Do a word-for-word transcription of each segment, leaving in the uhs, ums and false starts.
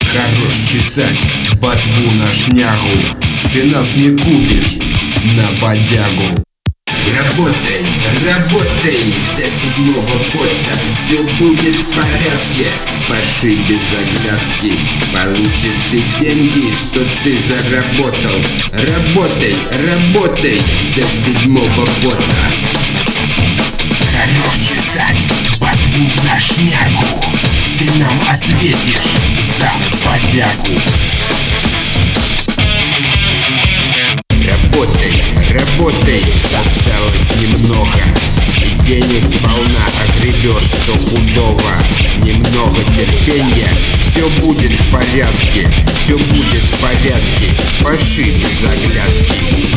Хорош чесать ботву на шнягу, ты нас не купишь на бодягу. Работай, работай до седьмого пота, все будет в порядке. Паши без оглядки, получишь ты деньги, что ты заработал. Работай, работай до седьмого пота. Хорош чесать ботву на шнягу, ты нам ответишь за бодягу. Работай, работай, осталось немного, и денег сполна огребешь стопудово. Немного терпения, все будет в порядке, все будет в порядке. Паши без оглядки.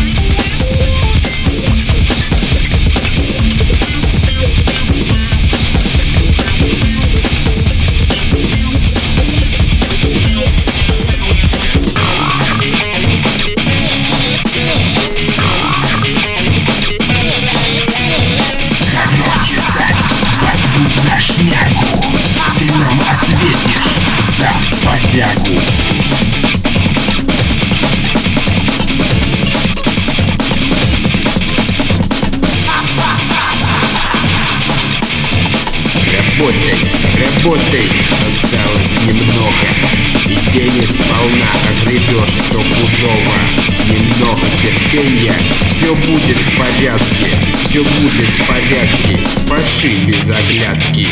Шнягу, ты нам ответишь за бодягу. Работай, работай, осталось немного, и денег сполна огребешь стопудово. Немного терпения, все будет в порядке, все будет в порядке. Паши без оглядки.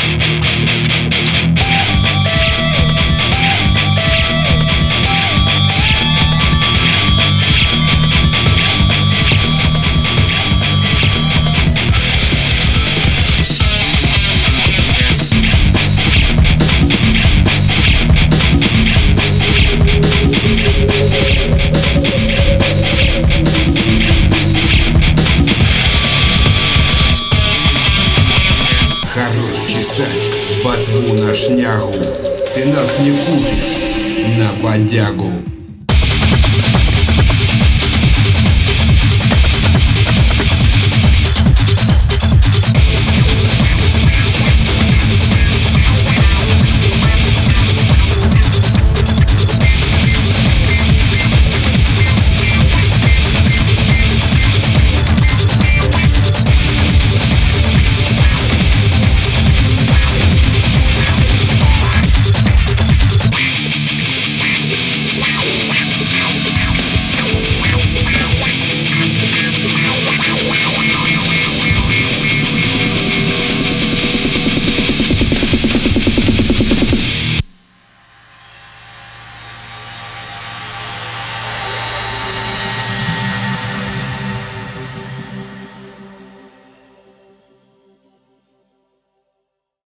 Хорош чесать ботву на шнягу, ты нас не купишь на бодягу.